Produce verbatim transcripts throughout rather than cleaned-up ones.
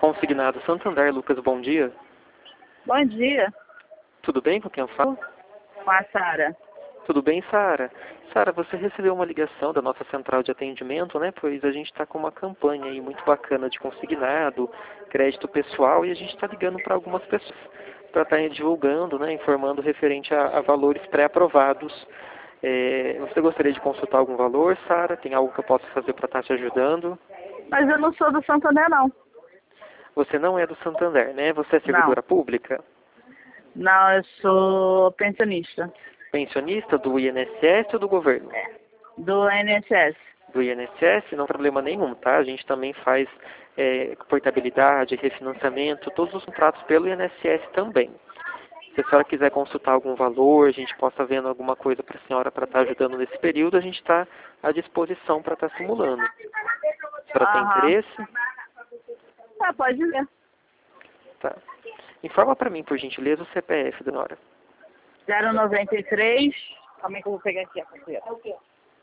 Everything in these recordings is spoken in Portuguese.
Consignado Santander, Lucas, bom dia. Bom dia, Tudo bem com quem eu falo? com a Sara. Tudo bem, Sara? Sara, você recebeu uma ligação da nossa central de atendimento, né? Pois a gente está com uma campanha aí muito bacana de consignado, crédito pessoal, e a gente está ligando para algumas pessoas para estar divulgando, né? Informando referente a, a valores pré-aprovados. É, você gostaria de consultar algum valor, Sara? Tem algo que eu possa fazer para estar te ajudando? Mas eu não sou do Santander, não. Você não é do Santander, né? Você é Não. servidora pública? Não, eu sou pensionista. Pensionista do I N S S ou do governo? Do I N S S. Do I N S S, não tem problema nenhum, tá? A gente também faz é, portabilidade, refinanciamento, todos os contratos pelo I N S S também. Se a senhora quiser consultar algum valor, a gente possa vendo alguma coisa para a senhora para estar ajudando nesse período, a gente está à disposição para estar simulando. A senhora tem Aham. interesse? Tá, pode ver. Tá. Informa para mim, por gentileza, o C P F da senhora. zero noventa e três. Calma aí que eu vou pegar aqui a carteira. É o quê?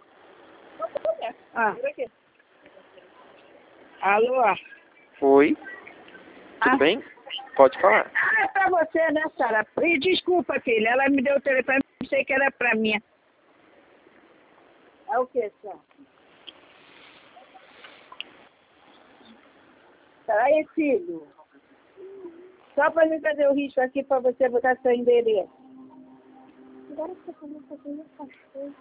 Ah. Alô? Oi. Tudo Ah. bem? Pode falar. Ah, é pra você, né, Sara? E desculpa, filha. Ela me deu o telefone, pensei que era pra mim. É o quê, Sara? Peraí, filho. Só pra mim fazer o risco aqui pra você botar seu endereço. Agora você começa a fazer essas coisas.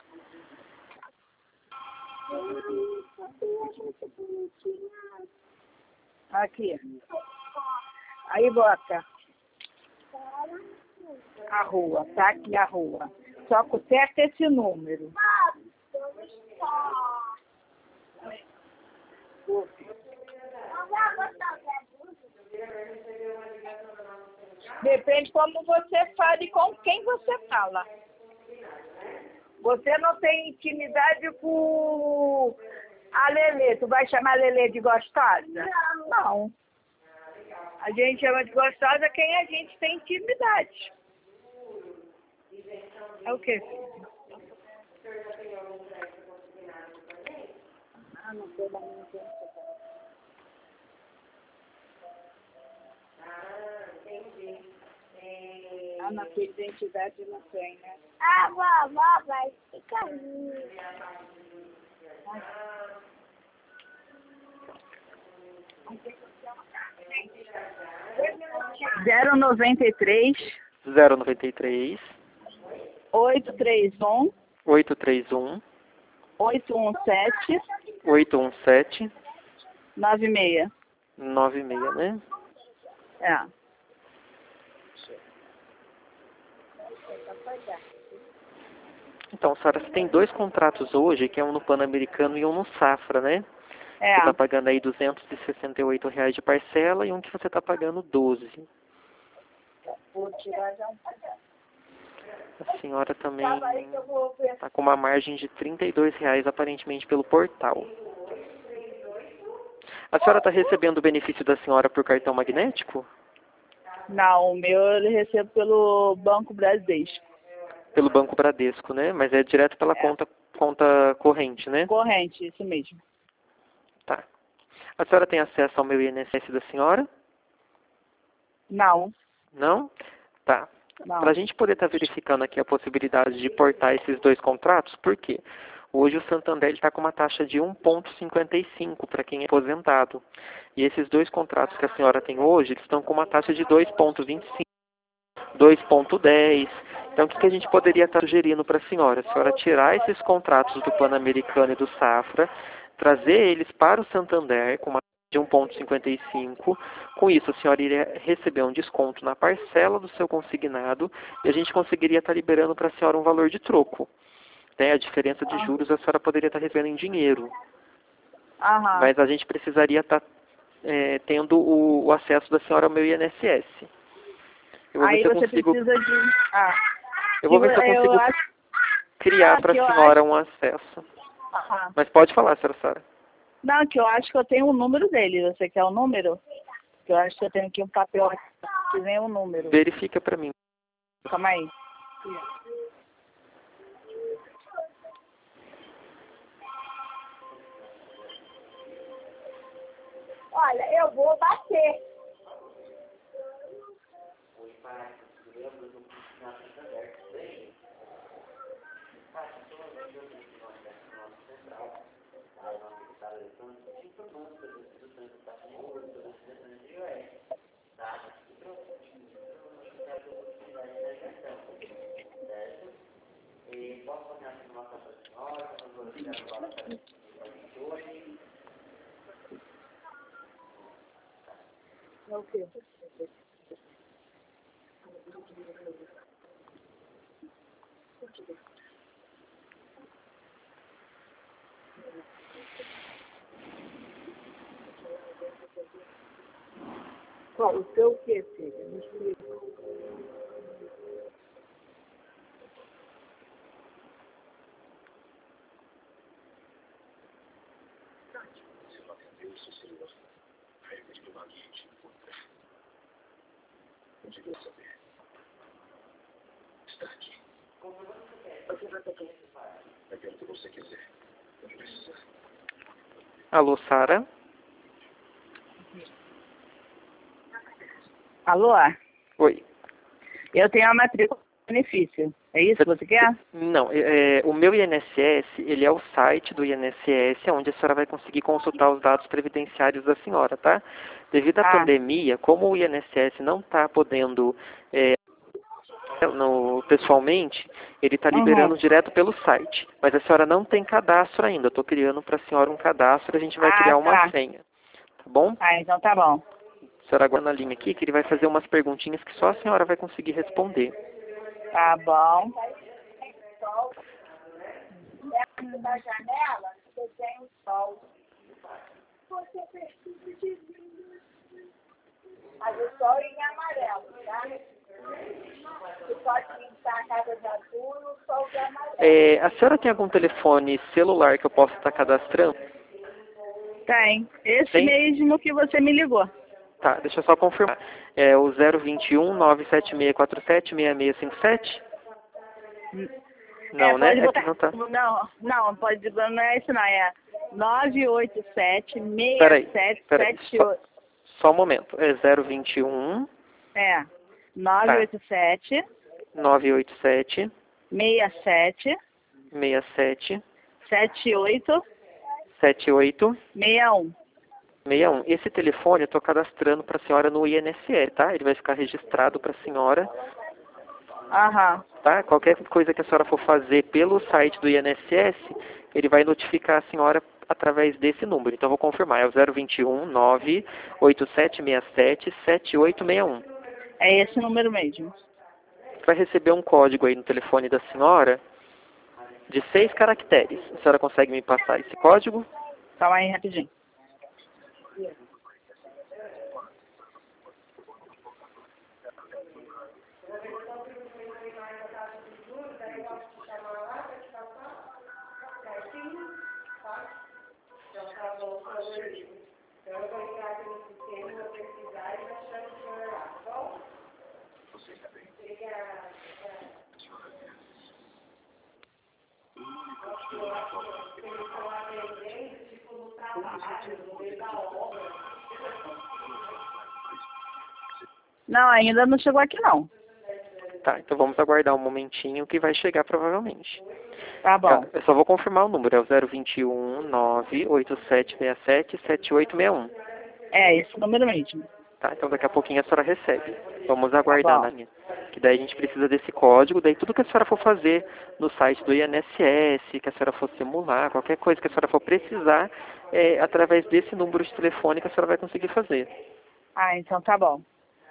Aqui. Aí bota. A rua, tá aqui a rua. Só que o certo é esse número. Depende como você fale, com quem você fala. Você não tem intimidade com a Lelê. Tu vai chamar a Lelê de gostosa? Não. Não. A gente chama de gostosa quem a gente tem intimidade. É o quê? Ah, não sei da minha gente. Ah, na tua identidade não tem, né? A vovó vai ficar aí. zero noventa e três, zero noventa e três, oito três um, oito três um, oito um sete, oito um sete, nove seis. nove seis, né? É. Então, Sara, você tem dois contratos hoje, que é um no Pan-Americano e um no Safra, né? É. Você está pagando aí duzentos e sessenta e oito reais de parcela e um que você está pagando doze. Vou tirar já um. A senhora também está com uma margem de trinta e dois reais aparentemente pelo portal. A senhora está recebendo o benefício da senhora por cartão magnético? Não, o meu eu recebo pelo Banco Bradesco. Pelo Banco Bradesco, né? Mas é direto pela É. conta, conta corrente, né? Corrente, isso mesmo. Tá. A senhora tem acesso ao meu I N S S da senhora? Não, Não? Tá. não. Para a gente poder estar verificando aqui a possibilidade de portar esses dois contratos, por quê? Hoje o Santander está com uma taxa de um vírgula cinquenta e cinco para quem é aposentado. E esses dois contratos que a senhora tem hoje, eles estão com uma taxa de dois vírgula vinte e cinco, dois vírgula dez. Então o que, que a gente poderia estar sugerindo para a senhora? A senhora tirar esses contratos do Pan-Americano e do Safra, trazer eles para o Santander com uma de um vírgula cinquenta e cinco. Com isso, a senhora iria receber um desconto na parcela do seu consignado e a gente conseguiria estar liberando para a senhora um valor de troco. Né? A diferença de juros a senhora poderia estar recebendo em dinheiro. Aham. Mas a gente precisaria estar é, tendo o, o acesso da senhora ao meu I N S S. Eu vou Aí ver se eu você consigo, precisa de... Ah. eu vou ver se eu Eu consigo acho... criar Ah, para que eu a senhora acho- um acesso. Aham. Mas pode falar, senhora Sara. Não, que eu acho que eu tenho o número dele. Você quer o número? Que eu acho que eu tenho aqui um papel que vem o número. Verifica para mim. Calma aí. Olha, eu vou bater. É o quê? Qual? O seu o quê, filha? Me explica. Alô, Sara? Alô? Oi. Eu tenho a matrícula de benefício. É isso que você quer? Não, é, é, o meu I N S S, ele é o site do I N S S, onde a senhora vai conseguir consultar os dados previdenciários da senhora, tá? Devido à Ah. pandemia, como o I N S S não está podendo é, no, pessoalmente, ele está liberando Uhum. direto pelo site. Mas a senhora não tem cadastro ainda. Eu estou criando para a senhora um cadastro, a gente vai Ah, criar uma tá. senha. Tá bom? Ah, então tá bom. A senhora aguarda na linha aqui, que ele vai fazer umas perguntinhas que só a senhora vai conseguir responder. Tá bom. Dentro da janela, você tem o sol. Você precisa de vidro. Mas o sol é em amarelo, tá? Você pode pintar a casa de azul no sol de amarelo. É, a senhora tem algum telefone celular que eu possa estar cadastrando? Tem. Esse Tem? mesmo que você me ligou. Tá, deixa eu só confirmar. É o zero vinte e um, nove sete seis quatro sete, seis seis cinco sete? Não, é, né? pode É botar... que não tá. Não, não, pode, não é isso não, é nove oito sete, Peraí, seis sete, peraí, sete só, oito. só um momento. É zero vinte e um, É, nove oito sete, nove oito sete, seis sete, seis sete, sete oito, sete oito, seis um. seis um. Esse telefone eu estou cadastrando para a senhora no I N S S, tá? Ele vai ficar registrado para a senhora, Aham. tá? Qualquer coisa que a senhora for fazer pelo site do I N S S, ele vai notificar a senhora através desse número. Então eu vou confirmar, é o zero vinte e um, nove oito sete seis sete, sete oito seis um. É esse número mesmo. Vai receber um código aí no telefone da senhora de seis caracteres. A senhora consegue me passar esse código? Calma aí rapidinho. Não, ainda não chegou aqui não. Tá, então vamos aguardar um momentinho que vai chegar provavelmente. Tá bom. Eu só vou confirmar o número, é o zero vinte e um, nove oito sete seis sete, sete oito seis um. É esse número mesmo. Tá, então daqui a pouquinho a senhora recebe. Vamos aguardar Tá na linha. Que daí a gente precisa desse código, daí tudo que a senhora for fazer no site do I N S S, que a senhora for simular, qualquer coisa que a senhora for precisar, é através desse número de telefone que a senhora vai conseguir fazer. Ah, então tá bom.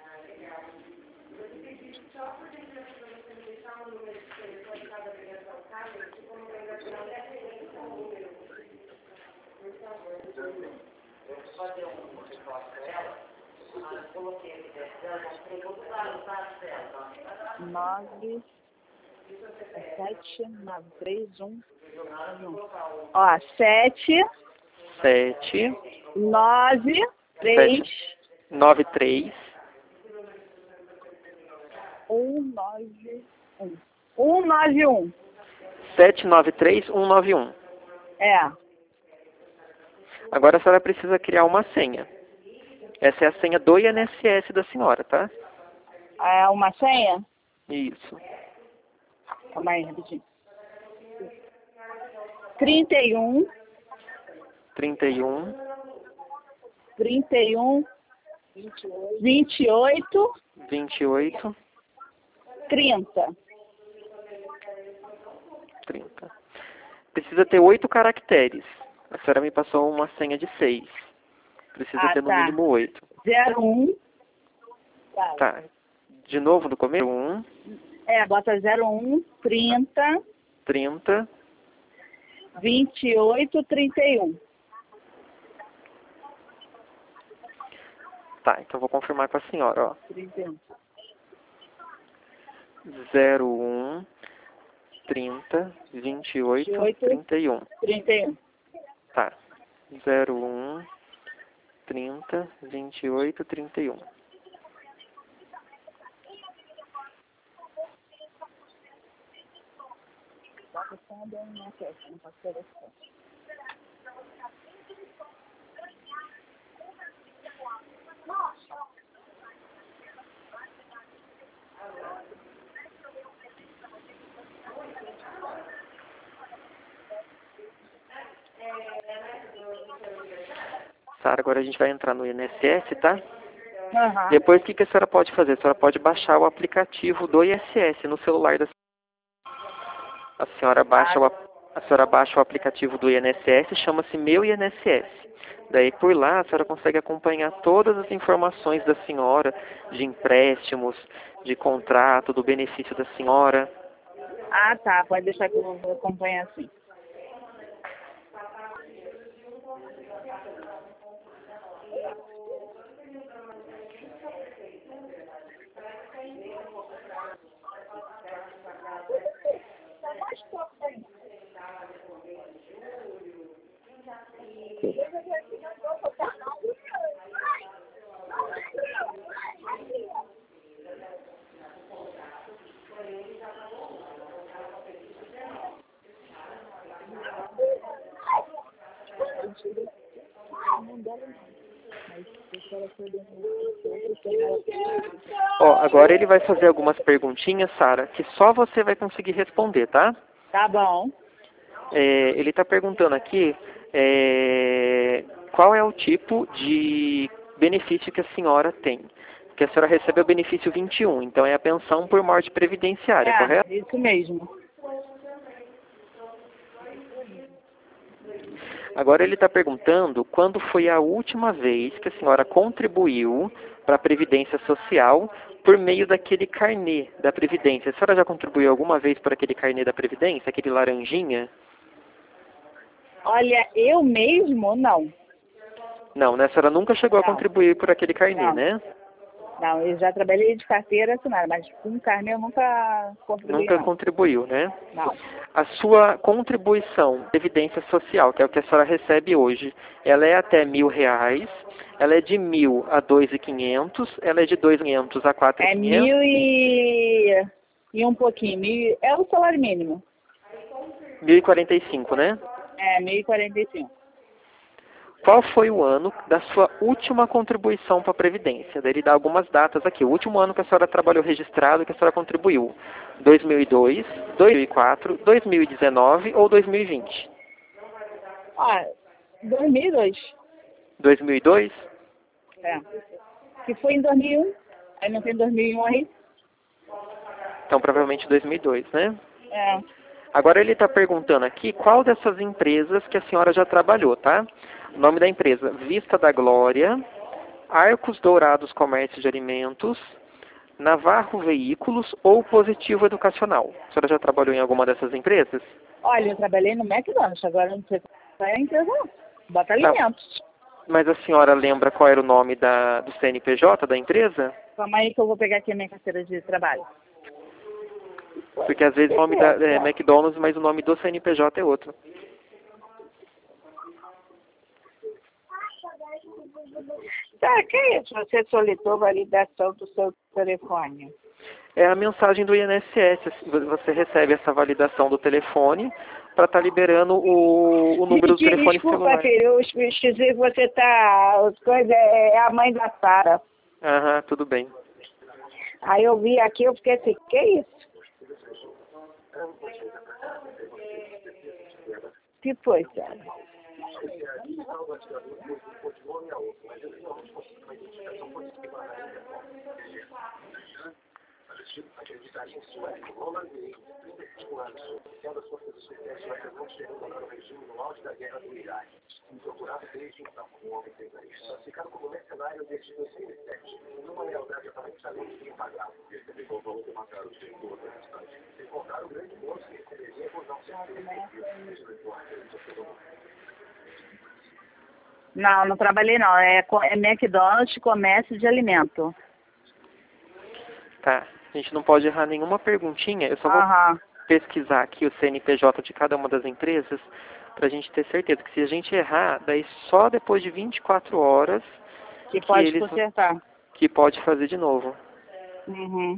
Nove, sete, nove, três, um. Ó, sete, Sete, nove, três, sete, nove três, um, nove, um. Um, nove, um. sete nove três, um nove um. É. Agora a senhora precisa criar uma senha. Essa é a senha do I N S S da senhora, tá? É uma senha? Isso. Calma aí, rapidinho. trinta e um, trinta e um, trinta e um, vinte e oito, vinte e oito, trinta. trinta. Precisa ter oito caracteres. A senhora me passou uma senha de seis. Precisa Ah, ter no tá. mínimo oito. zero um. Tá. De novo no começo? um, É, bota zero um, trinta, trinta, vinte e oito, trinta e um. Tá, então vou confirmar com a senhora, ó. trinta e um. zero um, trinta, vinte e oito, trinta e um. trinta e um. Tá. zero um, trinta, vinte e oito, trinta e um. Sara, agora a gente vai entrar no I N S S, tá? Aham. Depois, o que, que a senhora pode fazer? A senhora pode baixar o aplicativo do I S S no celular da senhora. A senhora baixa o, ap- a senhora baixa o aplicativo do I N S S, chama-se Meu I N S S. Daí, por lá, a senhora consegue acompanhar todas as informações da senhora, de empréstimos, de contrato, do benefício da senhora. Ah, tá. Pode deixar que eu vou acompanhar assim. Ó, agora ele vai fazer algumas perguntinhas, Sara, que só você vai conseguir responder, tá? Tá bom. É, ele está perguntando aqui é, qual é o tipo de benefício que a senhora tem. Que a senhora recebe o benefício vinte e um, então é a pensão por morte previdenciária, É, correto? isso mesmo. Agora ele está perguntando quando foi a última vez que a senhora contribuiu para a Previdência Social por meio daquele carnê da Previdência. A senhora já contribuiu alguma vez por aquele carnê da Previdência, aquele laranjinha? Olha, eu mesmo não. Não, né? A senhora nunca chegou a Não. contribuir por aquele carnê, Não. né? Não, eu já trabalhei de carteira assinada, mas com carne eu nunca contribuí, Nunca não. contribuiu, né? Não. A sua contribuição de Previdência Social, que é o que a senhora recebe hoje, ela é até mil reais, ela é de mil a dois mil e quinhentos, ela é de dois mil e quinhentos a quatro mil É e quinhentos. mil e... e um pouquinho. Mil... É o salário mínimo. mil e quarenta e cinco, né? É, mil e quarenta e cinco. Qual foi o ano da sua última contribuição para a Previdência? Daí ele dá algumas datas aqui. O último ano que a senhora trabalhou registrado, que a senhora contribuiu. dois mil e dois, dois mil e quatro, dois mil e dezenove ou dois mil e vinte? Ah, dois mil e dois. dois mil e dois? É. Que foi em dois mil e um. Aí não tem dois mil e um aí? Então, provavelmente dois mil e dois, né? É. Agora ele está perguntando aqui qual dessas empresas que a senhora já trabalhou, tá? O nome da empresa, Vista da Glória, Arcos Dourados Comércio de Alimentos, Navarro Veículos ou Positivo Educacional. A senhora já trabalhou em alguma dessas empresas? Olha, eu trabalhei no McDonald's, agora não sei qual é a empresa não. Bota alimentos. Mas a senhora lembra qual era o nome da, do C N P J da empresa? Calma aí que eu vou pegar aqui a minha carteira de trabalho. Porque às vezes o nome da é McDonald's, mas o nome do C N P J é outro. Tá, que é isso? Você solicitou validação do seu telefone. É a mensagem do I N S S. Você recebe essa validação do telefone para estar liberando o, o número do telefone Desculpa, celular. filho, eu esqueci que você tá... As coisas, é a mãe da Sara. Aham, tudo bem. Aí eu vi aqui, eu fiquei assim, que isso? Que foi, Sara? Não, não trabalhei não. É, co- é McDonald's, comércio de alimento. Tá. A gente não pode errar nenhuma perguntinha. Eu só vou Aham. pesquisar aqui o C N P J de cada uma das empresas para a gente ter certeza que se a gente errar, daí só depois de vinte e quatro horas Que que pode eles consertar. que pode fazer de novo. Uhum.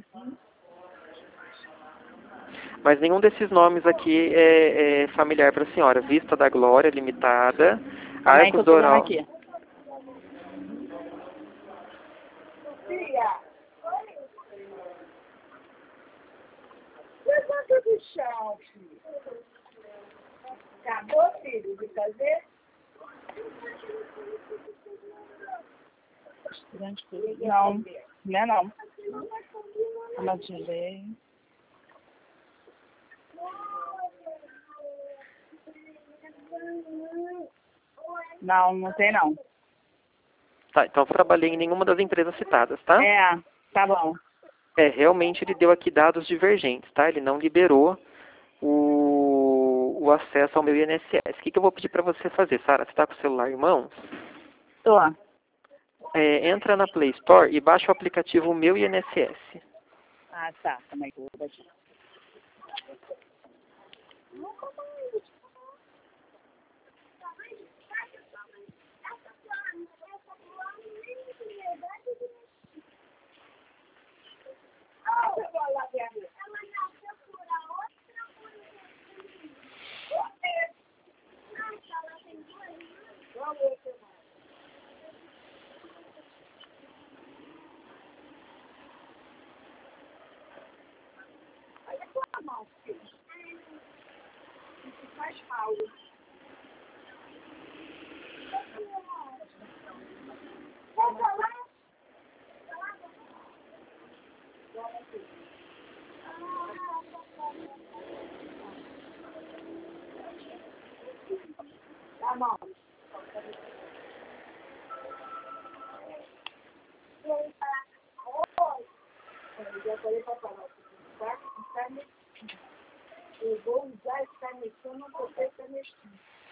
Mas nenhum desses nomes aqui é, é familiar para a senhora. Vista da Glória Limitada, Calma aí que Arcos eu tô vendo Doral. aqui. Tia, levanta do chão, filho. Acabou, filho, de fazer? Não, não é não. Matilei. Não, não tem não. Tá, então eu trabalhei em nenhuma das empresas citadas, tá? É, tá bom. É, realmente ele deu aqui dados divergentes, tá? Ele não liberou o, o acesso ao meu I N S S. O que, que eu vou pedir para você fazer, Sara? Você está com o celular em mãos? Tô. É, entra na Play Store e baixa o aplicativo Meu I N S S. Ah, tá. Calma aí que eu vou baixar. Tá bom. Eu falei pra falar, tá? Tá mexendo. Eu vou usar esse canetão, não vou ter canetão.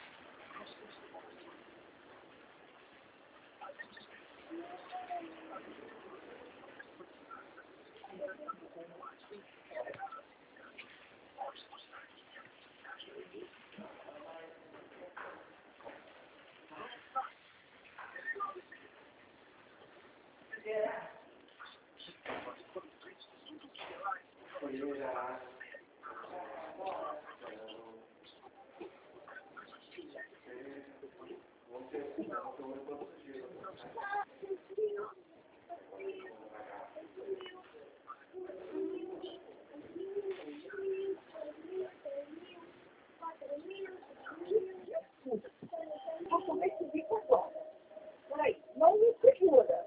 Como é que fica agora? Peraí, não me segura.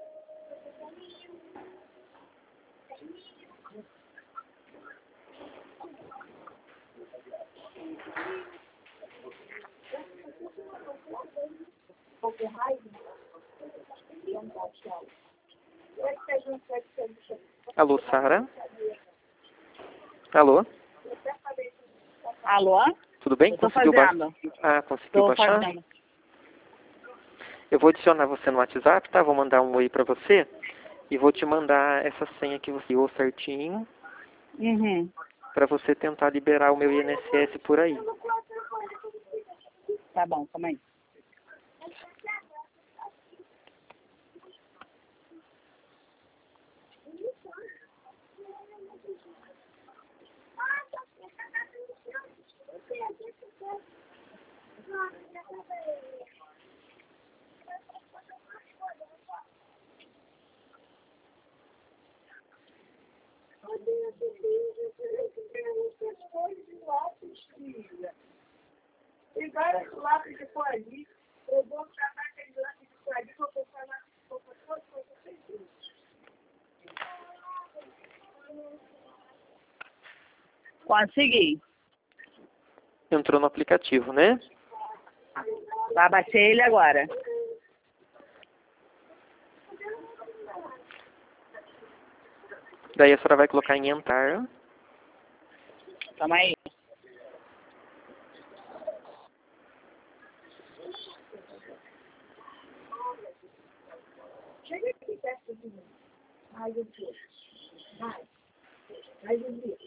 Pouco raiva. Alô, Sara? Alô? Alô? Tudo bem? Eu tô Conseguiu baixar? fazendo. Ah, conseguiu Tô baixar? fazendo. Eu vou adicionar você no WhatsApp, tá? Vou mandar um oi pra você e vou te mandar essa senha que você usou certinho Uhum. pra você tentar liberar o meu I N S S por aí. Tá bom, calma aí. Tem vários lápis de cor ali. Eu vou chamar aquele lápis de cor ali, vou botar lá de cor para todos vocês. Consegui. Entrou no aplicativo, né? Vai baixar ele agora. Daí a senhora vai colocar em entrar. Calma aí. Chega aqui perto de mim. Mais um pouco. Mais. Mais um pouco.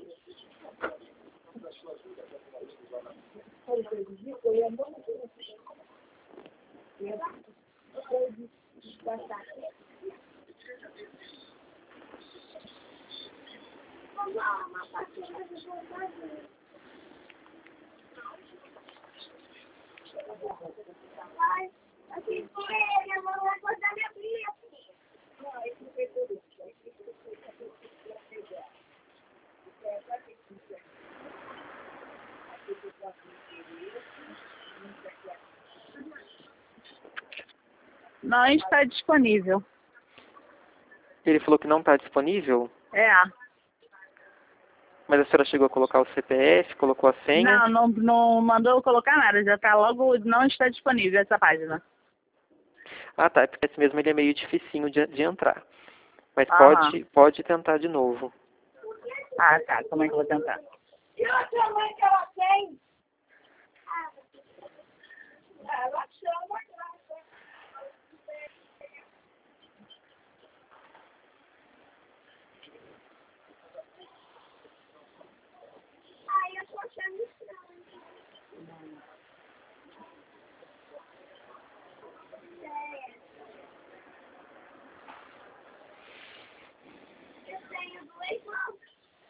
Ai, aqui foi ele, eu vou acordar minha filha. Não, esse não fez tudo. Não está disponível. Ele falou que não está disponível, É. mas a senhora chegou a colocar o C P F, colocou a senha. Não, não, não mandou colocar nada. Já está logo, não está disponível essa página. Ah, tá. Porque esse mesmo ele é meio dificinho de, de entrar. Mas Aham. pode, pode tentar de novo. Ah, tá. Como é que eu vou tentar? E outra mãe que ela tem? Ela chama. Ai, eu tô achando estranho. Eu tenho dois mãos.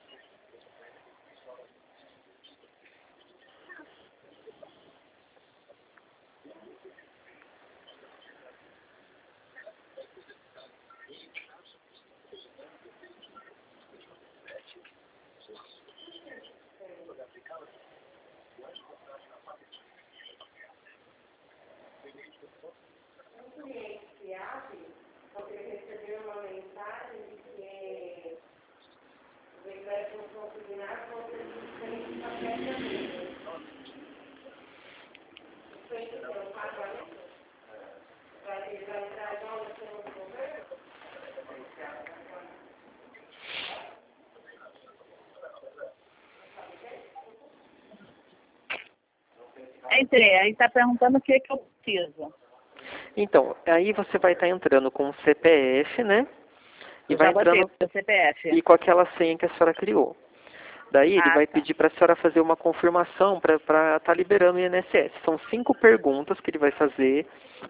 Entrei. Aí está perguntando o que, que eu preciso. Então, aí você vai estar entrando com o C P F, né? E Eu vai já botei entrando o C P F. e com aquela senha que a senhora criou. Daí ele Ah, vai tá. pedir para a senhora fazer uma confirmação para estar tá liberando o I N S S. São cinco perguntas que ele vai fazer,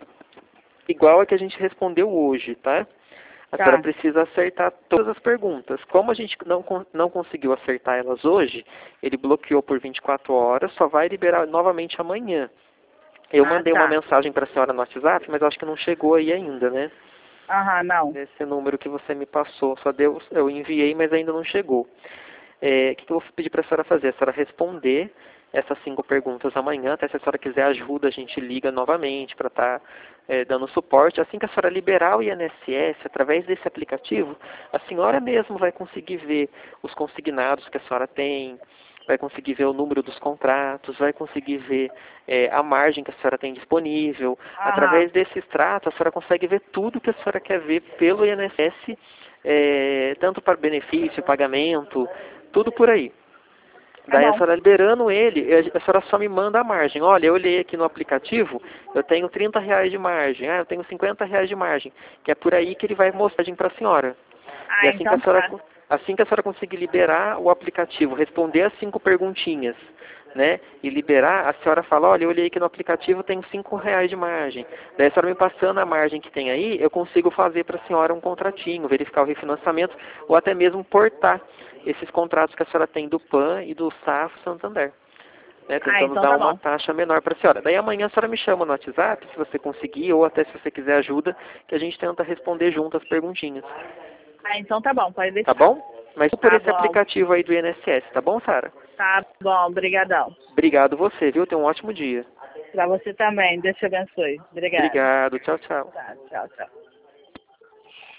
igual a que a gente respondeu hoje, tá? A Tá. senhora precisa acertar todas as perguntas. Como a gente não, não conseguiu acertar elas hoje, ele bloqueou por vinte e quatro horas, só vai liberar novamente amanhã. Eu Ah, mandei tá. uma mensagem para a senhora no WhatsApp, mas acho que não chegou aí ainda, né? Aham, não. Esse número que você me passou. Só deu, eu enviei, mas ainda não chegou. É, o que, que eu vou pedir para a senhora fazer? A senhora responder essas cinco perguntas amanhã. Até se a senhora quiser ajuda, a gente liga novamente para estar tá, é, dando suporte. Assim que a senhora liberar o I N S S, através desse aplicativo, a senhora mesmo vai conseguir ver os consignados que a senhora tem, vai conseguir ver o número dos contratos, vai conseguir ver é, a margem que a senhora tem disponível. Aham. Através desse extrato, a senhora consegue ver tudo que a senhora quer ver pelo I N S S, é, tanto para benefício, pagamento, tudo por aí. Daí Tá a bom. senhora liberando ele, a senhora só me manda a margem. Olha, eu olhei aqui no aplicativo, eu tenho trinta reais de margem, ah, eu tenho cinquenta reais de margem, que é por aí que ele vai mostrar para a senhora. Ah, E assim, então que a senhora, tá. assim que a senhora conseguir liberar o aplicativo, responder as cinco perguntinhas, né, e liberar, a senhora fala, olha, eu olhei aqui no aplicativo, tem cinco reais de margem. Daí a senhora me passando a margem que tem aí, eu consigo fazer para a senhora um contratinho, verificar o refinanciamento, ou até mesmo portar esses contratos que a senhora tem do P A N e do Safra Santander. Né, tentando Ah, então dar tá uma bom. taxa menor para a senhora. Daí amanhã a senhora me chama no WhatsApp, se você conseguir, ou até se você quiser ajuda, que a gente tenta responder junto as perguntinhas. Ah, então tá bom. Pode Tá deixar. bom? Mas por Tá esse bom. aplicativo aí do I N S S, tá bom, Sara? Tá bom, brigadão. Obrigado você, viu? Tenha um ótimo dia. Pra você também, Deus te abençoe. Obrigada. Obrigado, tchau, tchau. Tá, tchau, tchau.